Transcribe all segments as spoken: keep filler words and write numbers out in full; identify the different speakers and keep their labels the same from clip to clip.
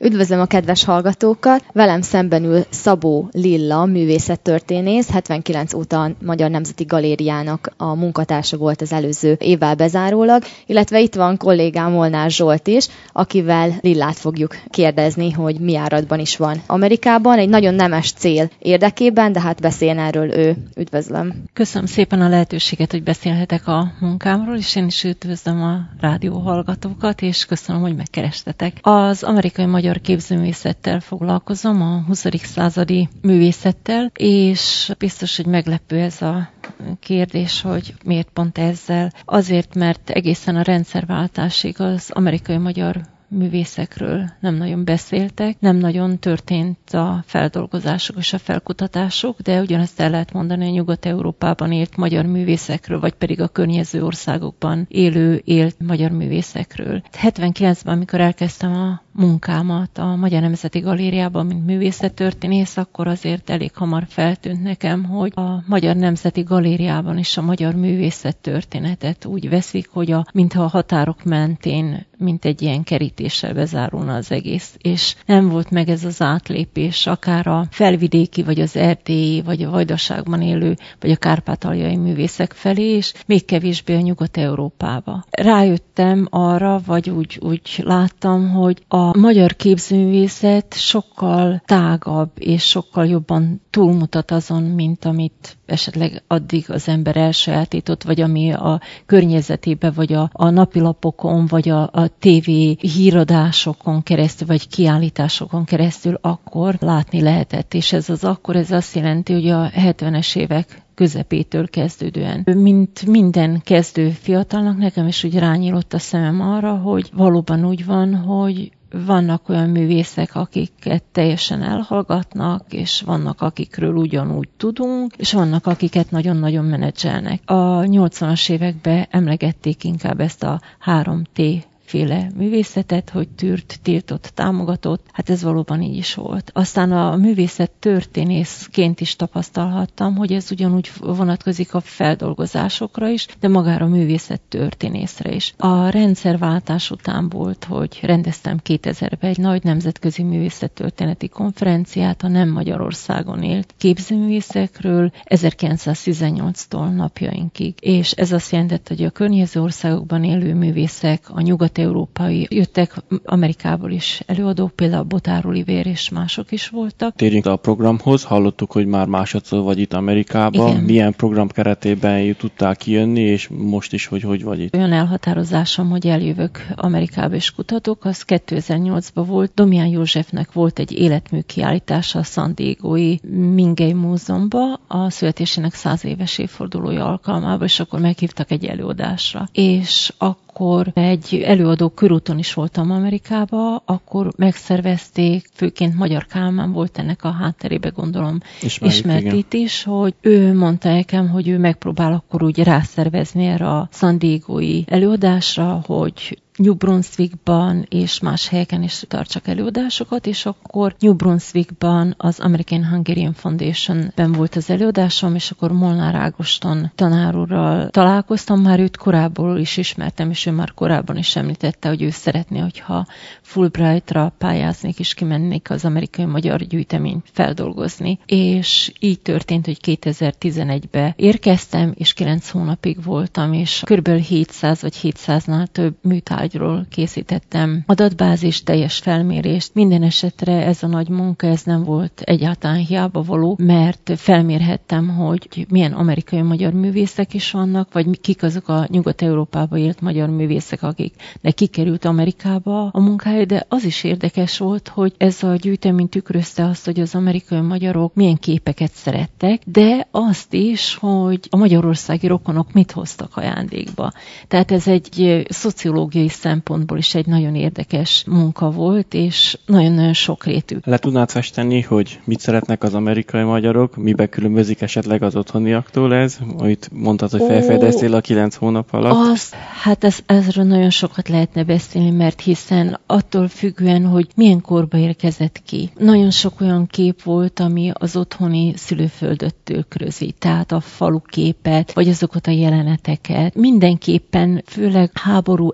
Speaker 1: Üdvözlöm a kedves hallgatókat! Velem szemben ül Szabó Lilla, művészettörténész, hetvenkilenc óta a Magyar Nemzeti Galériának a munkatársa volt az előző évvel bezárólag, illetve itt van kollégám Molnár Zsolt is, akivel Lillát fogjuk kérdezni, hogy mi áradban is van Amerikában, egy nagyon nemes cél érdekében, de hát beszéljen erről ő. Üdvözlöm!
Speaker 2: Köszönöm szépen a lehetőséget, hogy beszélhetek a munkámról, és én is üdvözlöm a rádió hallgatókat, és köszönöm, hogy megkerestetek. Az amerikai magyar képzőművészettel foglalkozom, a huszadik századi művészettel, és biztos, hogy meglepő ez a kérdés, hogy miért pont ezzel. Azért, mert egészen a rendszerváltásig az amerikai magyar művészekről nem nagyon beszéltek, nem nagyon történt a feldolgozások és a felkutatások, de ugyanezt el lehet mondani a Nyugat-Európában élt magyar művészekről, vagy pedig a környező országokban élő, élt magyar művészekről. hetvenkilencben, amikor elkezdtem a munkámat a Magyar Nemzeti Galériában, mint művészettörténész, akkor azért elég hamar feltűnt nekem, hogy a Magyar Nemzeti Galériában is a magyar művészettörténetet úgy veszik, hogy a, mintha a határok mentén, mint egy ilyen kerítéssel bezárulna az egész. És nem volt meg ez az átlépés, akár a felvidéki, vagy az erdélyi, vagy a Vajdaságban élő, vagy a kárpátaljai művészek felé, és még kevésbé a Nyugat-Európába. Rájöttem arra, vagy úgy, úgy láttam, hogy a A magyar képzőművészet sokkal tágabb és sokkal jobban túlmutat azon, mint amit esetleg addig az ember elsajátított, vagy ami a környezetében, vagy a, a napilapokon, vagy a, a tévé híradásokon keresztül, vagy kiállításokon keresztül akkor látni lehetett. És ez az akkor, ez azt jelenti, hogy a hetvenes évek közepétől kezdődően. Mint minden kezdő fiatalnak, nekem is úgy rányílott a szemem arra, hogy valóban úgy van, hogy vannak olyan művészek, akiket teljesen elhallgatnak, és vannak, akikről ugyanúgy tudunk, és vannak, akiket nagyon-nagyon menedzselnek. A nyolcvanas években emlegették inkább ezt a három té féle művészetet, hogy tűrt, tiltott, támogatott, hát ez valóban így is volt. Aztán a művészet történészként is tapasztalhattam, hogy ez ugyanúgy vonatkozik a feldolgozásokra is, de magára a művészet történészre is. A rendszerváltás után volt, hogy rendeztem kétezerben egy nagy nemzetközi művészettörténeti konferenciát a nem Magyarországon élt képzőművészekről ezerkilencszáztizennyolctól napjainkig. És ez azt jelentette, hogy a környező országokban élő művészek, a nyugat európai jöttek Amerikából is előadók, például Botár Olivér és mások is voltak.
Speaker 3: Térjünk a programhoz, hallottuk, hogy már másodszor vagy itt Amerikában. Igen. Milyen program keretében tudtál kijönni, és most is, hogy hogy vagy itt?
Speaker 2: Olyan elhatározásom, hogy eljövök Amerikába és kutatok, az kétezer-nyolcban volt. Domján Józsefnek volt egy életmű kiállítása a San Diego-i Mingei Múzeumban a születésének száz éves évfordulója alkalmával, és akkor meghívtak egy előadásra. És akkor akkor egy előadó körúton is voltam Amerikába, akkor megszervezték, főként Magyar Kálmán volt ennek a hátterébe, gondolom, ismert itt is, hogy ő mondta nekem, hogy ő megpróbál akkor úgy rászervezni erre a San Diego-i előadásra, hogy New Brunswickban és más helyeken is tartsak előadásokat, és akkor New Brunswickban az American Hungarian Foundation-ben volt az előadásom, és akkor Molnár Ágoston tanár úrral találkoztam, már őt korábban is ismertem, és ő már korábban is említette, hogy ő szeretné, hogyha Fulbrightra pályáznék, és kimennék az amerikai magyar gyűjteményt feldolgozni. És így történt, hogy kétezer-tizenegyben érkeztem, és kilenc hónapig voltam, és kb. hétszáz vagy hétszáznál több műtárgyról készítettem adatbázis, teljes felmérést. Minden esetre ez a nagy munka, ez nem volt egyáltalán hiába való, mert felmérhettem, hogy milyen amerikai magyar művészek is vannak, vagy kik azok a Nyugat-Európába élt magyar művészek, akiknek kikerült Amerikába a munkája, de az is érdekes volt, hogy ez a gyűjtemény tükrözte azt, hogy az amerikai magyarok milyen képeket szerettek, de azt is, hogy a magyarországi rokonok mit hoztak ajándékba. Tehát ez egy szociológiai szempontból is egy nagyon érdekes munka volt, és nagyon-nagyon sokrétű.
Speaker 3: Le tudnád festeni, hogy mit szeretnek az amerikai magyarok, miben különbözik esetleg az otthoniaktól ez? Amit mondtad, hogy felfedeztél a kilenc hónap alatt?
Speaker 2: Az, hát ez, ezről nagyon sokat lehetne beszélni, mert hiszen attól függően, hogy milyen korba érkezett ki. Nagyon sok olyan kép volt, ami az otthoni szülőföldöt tükrözi, tehát a falu képet, vagy azokat a jeleneteket. Mindenképpen, főleg háború előtt,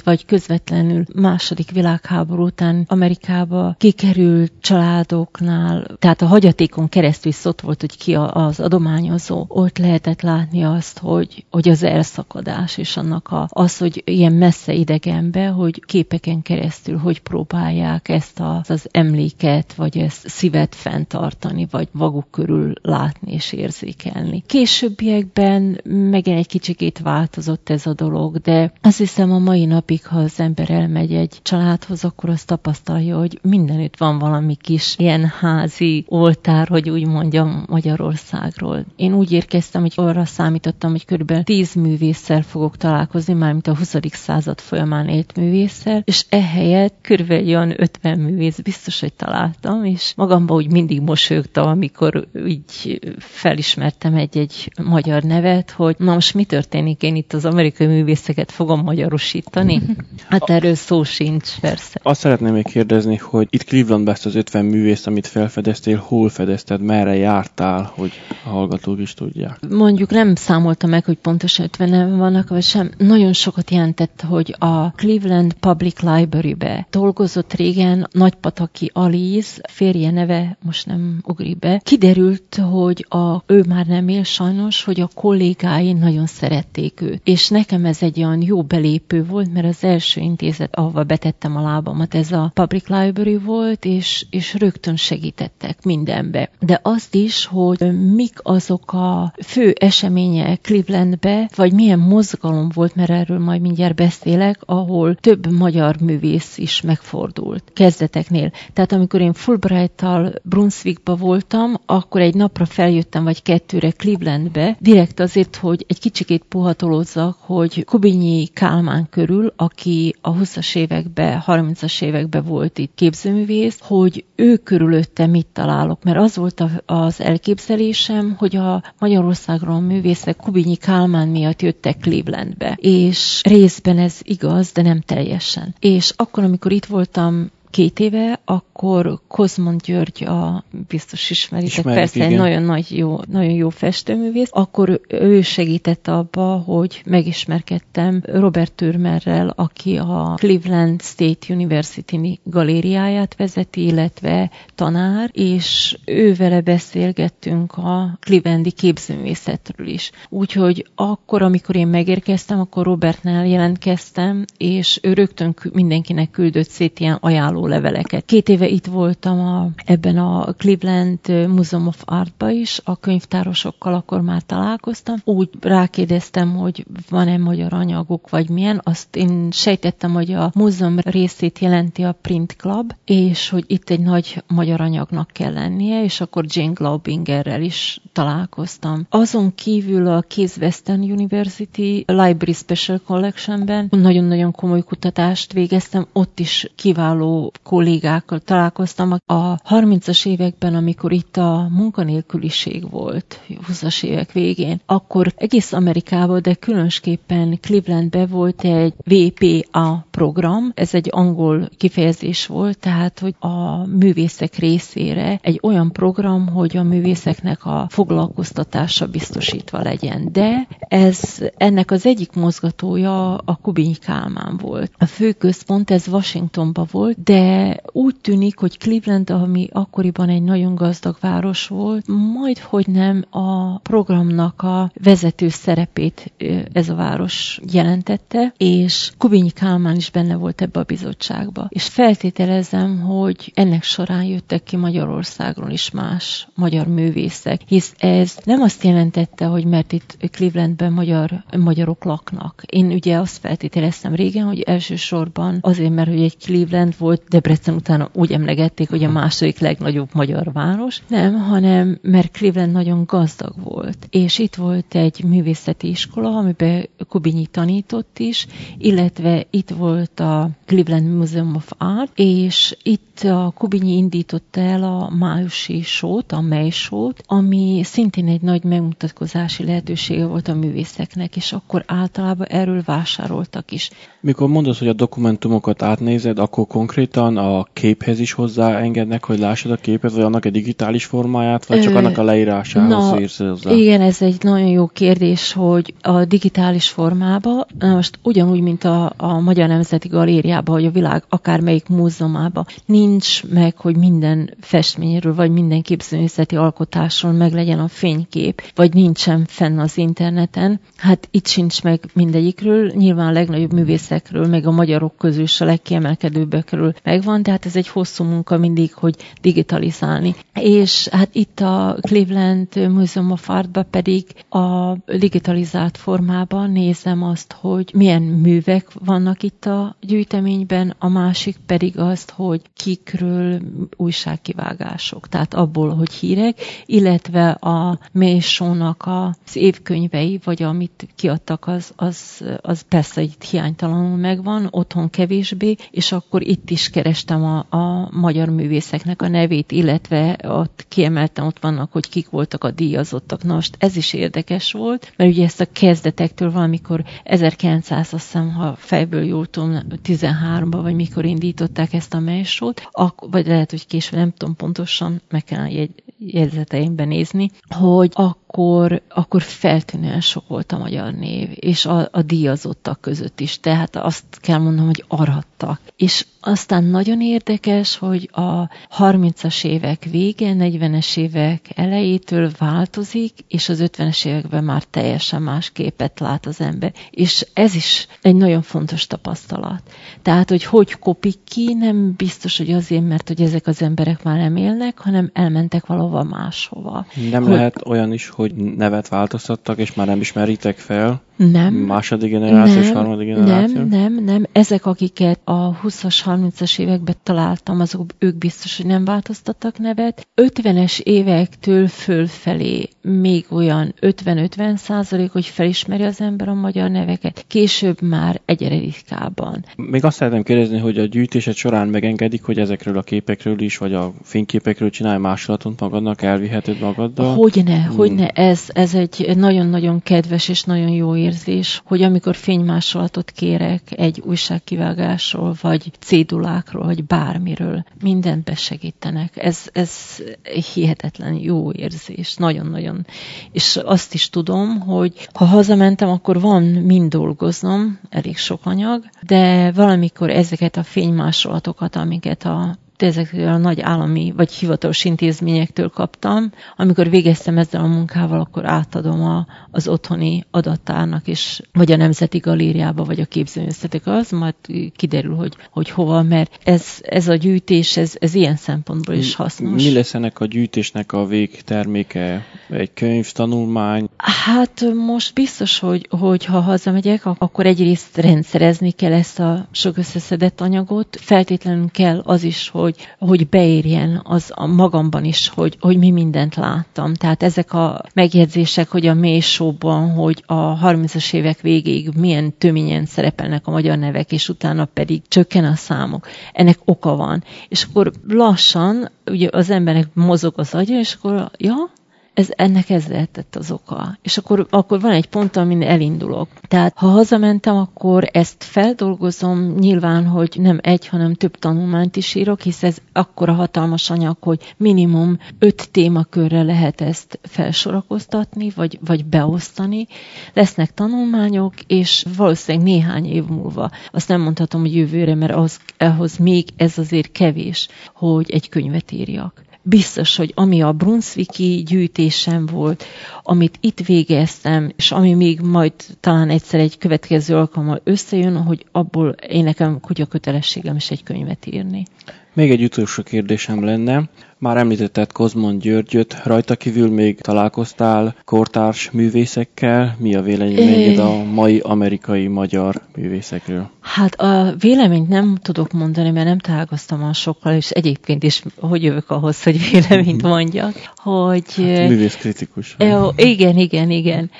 Speaker 2: vagy közvetlenül második világháború után Amerikába kikerült családoknál, tehát a hagyatékon keresztül is ott volt, hogy ki az adományozó. Ott lehetett látni azt, hogy, hogy az elszakadás, és annak a, az, hogy ilyen messze idegenbe, hogy képeken keresztül, hogy próbálják ezt az, az emléket, vagy ezt szívet fenntartani, vagy maguk körül látni és érzékelni. Későbbiekben megint egy kicsikét változott ez a dolog, de azt hiszem a mai napig, ha az ember elmegy egy családhoz, akkor azt tapasztalja, hogy mindenütt van valami kis ilyen házi oltár, hogy úgy mondjam, Magyarországról. Én úgy érkeztem, hogy arra számítottam, hogy körülbelül tíz művésszel fogok találkozni, mármint a huszadik század folyamán élt művésszel, és ehelyett körülbelül olyan ötven művész biztos, hogy találtam, és magamban úgy mindig mosolyogtam, amikor úgy felismertem egy-egy magyar nevet, hogy na most mi történik, én itt az amerikai művészeket fogom magyarosítani? Hát erről szó sincs, persze.
Speaker 3: Azt szeretném még kérdezni, hogy itt Clevelandban ezt az ötven művészt, amit felfedeztél, hol fedezted, merre jártál, hogy a hallgatók is tudják?
Speaker 2: Mondjuk nem számoltam meg, hogy pontosan ötvenen vannak, vagy sem. Nagyon sokat jelentett, hogy a Cleveland Public Library-be dolgozott régen Nagypataki Aliz, férje neve most nem ugrik be. Kiderült, hogy a, ő már nem él sajnos, hogy a kollégái nagyon szerették őt. És nekem ez egy olyan jó belépő volt, mert az első intézet, ahova betettem a lábamat, ez a Public Library volt, és, és rögtön segítettek mindenbe. De azt is, hogy mik azok a fő események Clevelandbe, vagy milyen mozgalom volt, mert erről majd mindjárt beszélek, ahol több magyar művész is megfordult kezdeteknél. Tehát amikor én Fulbright-tal Brunswickba voltam, akkor egy napra feljöttem, vagy kettőre Clevelandbe, direkt azért, hogy egy kicsikét puhatolózzak, hogy Kubinyi Kálmán körül, aki a huszas években, harmincas években volt itt képzőművész, hogy ő körülötte mit találok, mert az volt az elképzelésem, hogy a Magyarországról a művészek Kubinyi Kálmán miatt jöttek Clevelandbe. És részben ez igaz, de nem teljesen. És akkor, amikor itt voltam két éve, akkor Kozmont György, a, biztos ismeritek,
Speaker 3: Ismerik,
Speaker 2: persze egy nagyon, nagy, jó, nagyon jó festőművész, akkor ő segített abba, hogy megismerkedtem Robert Türmerrel, aki a Cleveland State University galériáját vezeti, illetve tanár, és ővele beszélgettünk a clevelandi képzőművészetről is. Úgyhogy akkor, amikor én megérkeztem, akkor Robertnál jelentkeztem, és ő rögtön mindenkinek küldött szét ilyen ajánló leveleket. Két éve itt voltam a, ebben a Cleveland Museum of Art-ba is, a könyvtárosokkal akkor már találkoztam. Úgy rákérdeztem, hogy van-e magyar anyaguk, vagy milyen. Azt én sejtettem, hogy a múzeum részét jelenti a Print Club, és hogy itt egy nagy magyar anyagnak kell lennie, és akkor Jane Glaubingerrel is találkoztam. Azon kívül a Case Western University Library Special Collectionben nagyon-nagyon komoly kutatást végeztem, ott is kiváló kollégákkal találkoztam. A harmincas években, amikor itt a munkanélküliség volt, huszas évek végén, akkor egész Amerikában, de különösképpen Clevelandben volt egy vé pé á program, ez egy angol kifejezés volt, tehát, hogy a művészek részére egy olyan program, hogy a művészeknek a foglalkoztatása biztosítva legyen. De ez, ennek az egyik mozgatója a Kubinyi Kálmán volt. A fő központ, ez Washingtonban volt, de úgy tűnik, hogy Cleveland, ami akkoriban egy nagyon gazdag város volt, majd hogy nem a programnak a vezető szerepét ez a város jelentette, és Kubinyi Kálmán is benne volt ebbe a bizottságba. És feltételezem, hogy ennek során jöttek ki Magyarországról is más magyar művészek, hisz ez nem azt jelentette, hogy mert itt Clevelandben magyar, magyarok laknak. Én ugye azt feltételeztem régen, hogy elsősorban azért, mert hogy egy Cleveland volt, Debrecen utána úgy emlegették, hogy a második legnagyobb magyar város. Nem, hanem mert Cleveland nagyon gazdag volt. És itt volt egy művészeti iskola, amiben Kubinyi tanított is, illetve itt volt a Cleveland Museum of Art, és itt a Kubinyi indította el a májusi sót, a May sót, ami szintén egy nagy megmutatkozási lehetősége volt a művészeknek, és akkor általában erről vásároltak is.
Speaker 3: Mikor mondod, hogy a dokumentumokat átnézed, akkor konkrétan konkrétan a képhez is hozzáengednek, hogy lássad a képet, vagy annak egy digitális formáját, vagy csak
Speaker 2: Ö,
Speaker 3: annak a leírásához
Speaker 2: na,
Speaker 3: érsz hozzá?
Speaker 2: Igen, ez egy nagyon jó kérdés, hogy a digitális formában, most ugyanúgy, mint a, a Magyar Nemzeti Galériában, vagy a világ akármelyik múzeumában, nincs meg, hogy minden festményről, vagy minden képzőművészeti alkotáson meg legyen a fénykép, vagy nincsen fenn az interneten. Hát itt sincs meg mindegyikről, nyilván a legnagyobb művészekről, meg a magyarok közül is a legkiemelkedőbbekről megvan, tehát ez egy hosszú munka mindig, hogy digitalizálni. És hát itt a Cleveland Museum of Artban pedig a digitalizált formában nézem azt, hogy milyen művek vannak itt a gyűjteményben, a másik pedig azt, hogy kikről újságkivágások, tehát abból, hogy hírek, illetve a Mayshow-nak az évkönyvei, vagy amit kiadtak, az, az, az persze itt hiánytalanul megvan, otthon kevésbé, és akkor itt is kerestem a, a magyar művészeknek a nevét, illetve ott kiemeltem, ott vannak, hogy kik voltak a díjazottak. Na most ez is érdekes volt, mert ugye ezt a kezdetektől valamikor ezerkilencszáz, azt hiszem, ha fejből jól tudom, tizenháromban, vagy mikor indították ezt a Mayshow-t, vagy lehet, hogy később, nem tudom pontosan, meg kellene jegy, jegyzeteimben nézni, hogy akkor, akkor feltűnően sok volt a magyar név, és a, a díjazottak között is. Tehát azt kell mondanom, hogy arattak. És aztán nagyon érdekes, hogy a harmincas évek vége, negyvenes évek elejétől változik, és az ötvenes években már teljesen más képet lát az ember. És ez is egy nagyon fontos tapasztalat. Tehát, hogy hogy kopik ki, nem biztos, hogy azért, mert hogy ezek az emberek már nem élnek, hanem elmentek valahova máshova.
Speaker 3: Nem
Speaker 2: hogy...
Speaker 3: lehet olyan is, hogy nevet változtattak, és már nem ismeritek fel?
Speaker 2: Nem.
Speaker 3: Második generáció,
Speaker 2: nem,
Speaker 3: harmadik generáció?
Speaker 2: Nem, nem, nem. Ezek, akiket a huszas, harmincas években találtam, azok ők biztos, hogy nem változtattak nevet. ötvenes évektől fölfelé még olyan ötven-ötven százalék, hogy felismeri az ember a magyar neveket. Később már egyre ritkábban.
Speaker 3: Még azt szeretném kérdezni, hogy a gyűjtésed során megengedik, hogy ezekről a képekről is, vagy a fényképekről csinálj másolatot magadnak, elviheted magaddal?
Speaker 2: Hogyne,
Speaker 3: hmm.
Speaker 2: hogyne. Ez, ez egy nagyon-nagyon kedves és nagyon jó érzés, hogy amikor fénymásolatot kérek egy újságkivágásról, vagy cédulákról, vagy bármiről, mindent besegítenek. Ez, ez hihetetlen jó érzés, nagyon-nagyon. És azt is tudom, hogy ha hazamentem, akkor van mind dolgoznom, elég sok anyag, de valamikor ezeket a fénymásolatokat, amiket a ezekről a nagy állami vagy hivatalos intézményektől kaptam. Amikor végeztem ezzel a munkával, akkor átadom a, az otthoni adattárnak, és vagy a Nemzeti Galériába, vagy a képzőművészetek, az majd kiderül, hogy, hogy hova, mert ez, ez a gyűjtés, ez, ez ilyen szempontból is hasznos.
Speaker 3: Mi lesz ennek a gyűjtésnek a végterméke? Egy könyv, tanulmány?
Speaker 2: Hát most biztos, hogy, hogy ha hazamegyek, akkor egyrészt rendszerezni kell ezt a sok összeszedett anyagot. Feltétlenül kell az is, hogy Hogy, hogy beérjen az a magamban is, hogy, hogy mi mindent láttam. Tehát ezek a megjegyzések, hogy a Mayshow-ban, hogy a harmincas évek végéig milyen töményen szerepelnek a magyar nevek, és utána pedig csökken a számok. Ennek oka van. És akkor lassan, ugye az embernek mozog az agya, és akkor, ja, Ez, ennek ez lehetett az oka. És akkor, akkor van egy pont, amin elindulok. Tehát ha hazamentem, akkor ezt feldolgozom, nyilván, hogy nem egy, hanem több tanulmányt is írok, hisz ez akkora hatalmas anyag, hogy minimum öt témakörre lehet ezt felsorakoztatni, vagy, vagy beosztani. Lesznek tanulmányok, és valószínűleg néhány év múlva. Azt nem mondhatom, hogy jövőre, mert ahhoz, ahhoz még ez azért kevés, hogy egy könyvet írjak. Biztos, hogy ami a brunswicki gyűjtésem volt, amit itt végeztem, és ami még majd talán egyszer egy következő alkalommal összejön, hogy abból én nekem kutya kötelességem is egy könyvet írni.
Speaker 3: Még egy utolsó kérdésem lenne. Már említetted Kozmon Györgyöt, rajta kívül még találkoztál kortárs művészekkel? Mi a véleményed a mai amerikai-magyar művészekről?
Speaker 2: Hát a véleményt nem tudok mondani, mert nem találkoztam a sokkal, és egyébként is hogy jövök ahhoz, hogy véleményt mondjak, hogy...
Speaker 3: Hát, művészkritikus.
Speaker 2: Igen, igen, igen.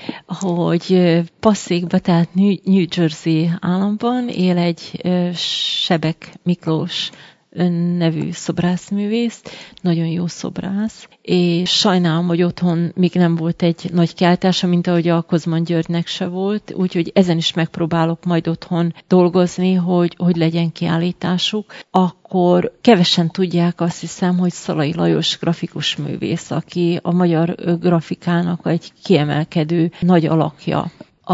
Speaker 2: Hogy Passzékba, tehát New Jersey államban él egy Sebek Miklós nevű szobrászművész, nagyon jó szobrász, és sajnálom, hogy otthon még nem volt egy nagy kiállítása, mint ahogy a Kozman Györgynek se volt, úgyhogy ezen is megpróbálok majd otthon dolgozni, hogy, hogy legyen kiállításuk. Akkor kevesen tudják, azt hiszem, hogy Szalai Lajos grafikus művész, aki a magyar grafikának egy kiemelkedő nagy alakja.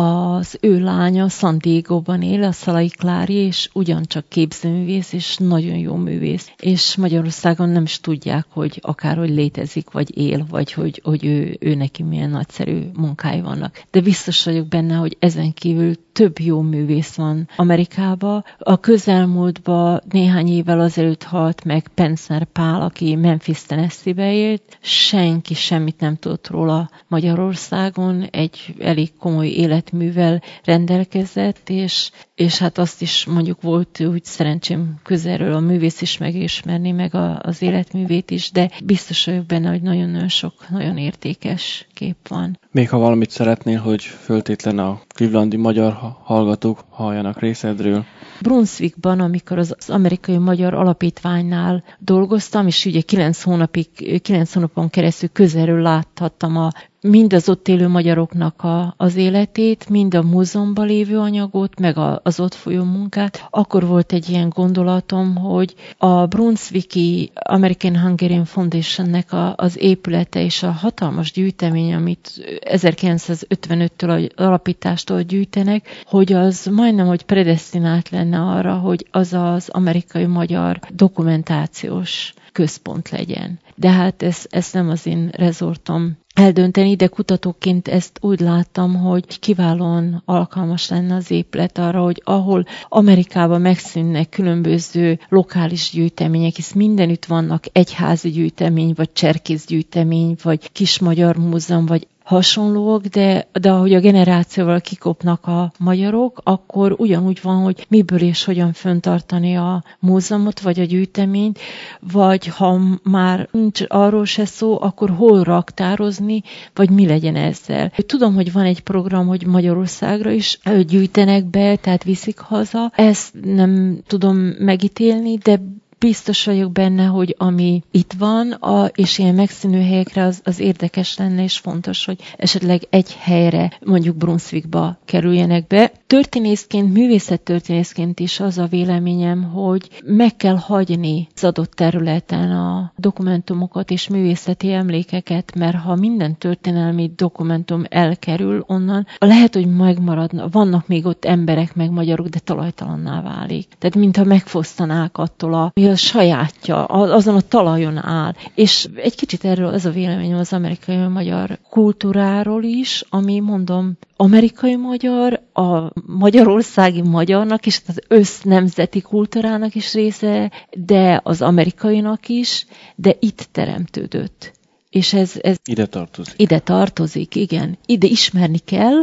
Speaker 2: Az ő lánya San Diegóban él, a Szalai Klári, és ugyancsak képzőművész, és nagyon jó művész. És Magyarországon nem is tudják, hogy akárhogy létezik, vagy él, vagy hogy, hogy ő, ő neki milyen nagyszerű munkái vannak. De biztos vagyok benne, hogy ezen kívül több jó művész van Amerikában. A közelmúltban néhány évvel azelőtt halt meg Pensner Pál, aki Memphis, Tennessee-be élt. Senki semmit nem tudott róla Magyarországon, egy elég komoly életművel rendelkezett, és, és hát azt is mondjuk volt úgy szerencsém közelről a művész is megismerni, meg a, az életművét is, de biztos vagyok benne, hogy nagyon-nagyon sok, nagyon értékes kép van.
Speaker 3: Még ha valamit szeretnél, hogy föltétlen a clevelandi magyar hallgatók halljanak részedről.
Speaker 2: Brunswickban, amikor az, az amerikai magyar alapítványnál dolgoztam, és ugye kilenc hónapig, kilenc hónapon keresztül közelről láthattam a mind az ott élő magyaroknak a, az életét, mind a múzeumban lévő anyagot, meg a, az ott folyó munkát. Akkor volt egy ilyen gondolatom, hogy a Brunswicki American Hungarian Foundationnek a, az épülete és a hatalmas gyűjtemény, amit ezerkilencszázötvenöttől az alapítástól gyűjtenek, hogy az majdnem, hogy predesztinált lenne arra, hogy az az amerikai magyar dokumentációs központ legyen. De hát ez, ez nem az én rezortom eldönteni, de kutatóként ezt úgy láttam, hogy kiválóan alkalmas lenne az épület arra, hogy ahol Amerikában megszűnnek különböző lokális gyűjtemények, hisz mindenütt vannak egyházi gyűjtemény, vagy cserkész gyűjtemény, vagy kis magyar múzeum, vagy hasonlók, de, de ahogy a generációval kikopnak a magyarok, akkor ugyanúgy van, hogy miből és hogyan fenntartani a múzeumot, vagy a gyűjteményt, vagy ha már nincs arról se szó, akkor hol raktározni, vagy mi legyen ezzel. Tudom, hogy van egy program, hogy Magyarországra is gyűjtenek be, tehát viszik haza. Ezt nem tudom megítélni, de biztos vagyok benne, hogy ami itt van, a, és ilyen megszűnő helyekre az, az érdekes lenne, és fontos, hogy esetleg egy helyre, mondjuk Brunswickba kerüljenek be. Történészként, művészettörténészként is az a véleményem, hogy meg kell hagyni az adott területen a dokumentumokat és művészeti emlékeket, mert ha minden történelmi dokumentum elkerül onnan, lehet, hogy megmaradna, vannak még ott emberek, meg magyarok, de talajtalanná válik. Tehát mintha megfosztanák attól a a sajátja, azon a talajon áll. És egy kicsit erről ez a véleményem az amerikai-magyar kultúráról is, ami mondom, amerikai-magyar, a magyarországi magyarnak is, az össznemzeti kultúrának is része, de az amerikainak is, de itt teremtődött. És ez, ez
Speaker 3: ide tartozik.
Speaker 2: Ide tartozik, igen. Ide ismerni kell,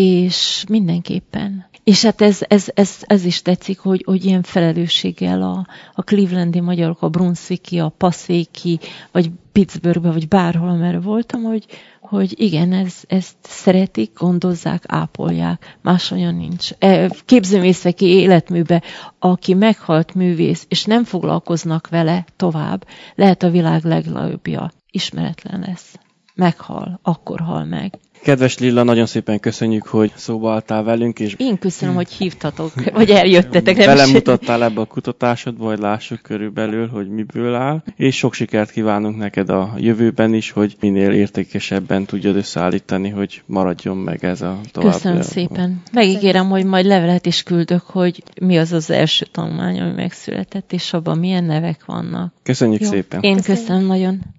Speaker 2: és mindenképpen. És hát ez, ez, ez, ez is tetszik, hogy, hogy ilyen felelősséggel a, a clevelandi magyarok, a brunswicki, a passzéki, vagy Pittsburghbe, vagy bárhol, amerre voltam, hogy, hogy igen, ez, ezt szeretik, gondozzák, ápolják. Más olyan nincs. Képzőművészeki életműbe, aki meghalt művész, és nem foglalkoznak vele tovább, lehet a világ legjobbja. Ismeretlen lesz. Meghal, akkor hal meg.
Speaker 3: Kedves Lilla, nagyon szépen köszönjük, hogy szóba álltál velünk. És
Speaker 2: én köszönöm, hogy hívtatok, vagy eljöttetek.
Speaker 3: Belemutattál ebbe a kutatásodba, hogy lássuk körülbelül, hogy miből áll. És sok sikert kívánunk neked a jövőben is, hogy minél értékesebben tudjad összeállítani, hogy maradjon meg ez a tovább.
Speaker 2: Köszönöm szépen. Megígérem, hogy majd levelet is küldök, hogy mi az az első tanulmány, ami megszületett, és abban milyen nevek vannak.
Speaker 3: Köszönjük
Speaker 2: Jó.
Speaker 3: szépen.
Speaker 2: Én köszönöm nagyon.